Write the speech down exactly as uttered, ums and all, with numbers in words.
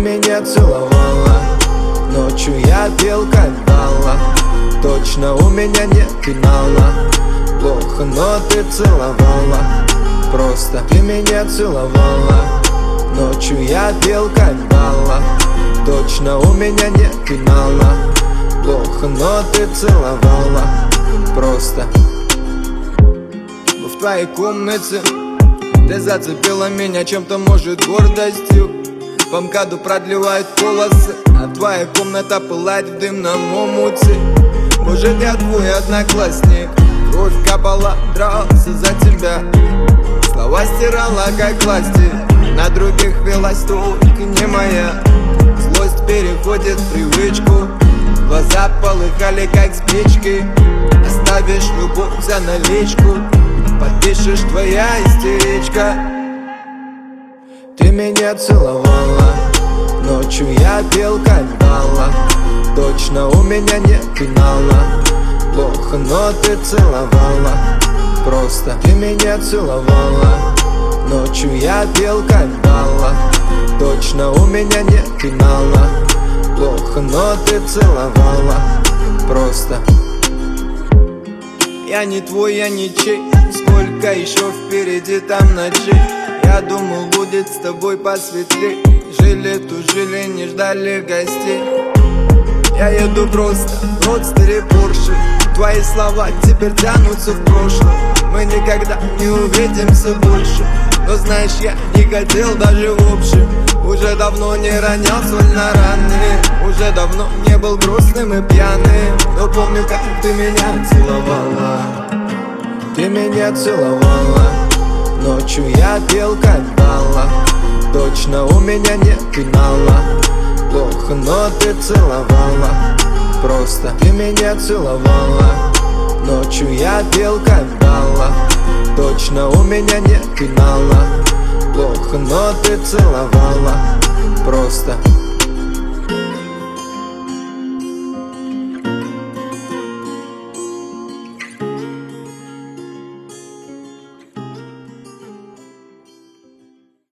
меня целовала, ночью я пел как Балла. Точно у меня нет финала. Плохо, но ты целовала. Просто ты меня целовала. Ночью я пел как Балла. Точно у меня нет финала. Плохо, но ты целовала. Просто в твоей комнате ты зацепила меня чем-то, может, гордостью. По МКАДу продлевают волосы, а твоя комната пылает в дымном омуте. Может, я твой одноклассник, кровь капала, дрался за тебя. Слова стирала, как пластик, на других велась только не моя. Злость переходит в привычку, глаза полыхали, как спички. Оставишь любовь за наличку, подпишешь, твоя истеричка. Ты меня целовала, ночью я пел как Балла. Точно у меня нет финала. Плохо, но ты целовала. Просто ты меня целовала. Ночью я пел как Балла. Точно у меня нет финала. Плохо, но ты целовала. Просто я не твой, я ничей. Сколько еще впереди там ночей. Я думал, будет с тобой посветлей. Жили, тужили, не ждали гостей. Я еду просто в родстере Порше. Твои слова теперь тянутся в прошлое. Мы никогда не увидимся больше. Но знаешь, я не хотел даже в общем. Уже давно не ронял соль на раны. Уже давно не был грустным и пьяным. Но помню, как ты меня целовала. Ты меня целовала. Ночью я пел как Балла. Точно у меня нет финала. Плохо, но ты целовала. Просто ты меня целовала. Ночью я пел как Балла. Точно у меня нет финала. Плохо, но ты целовала. Просто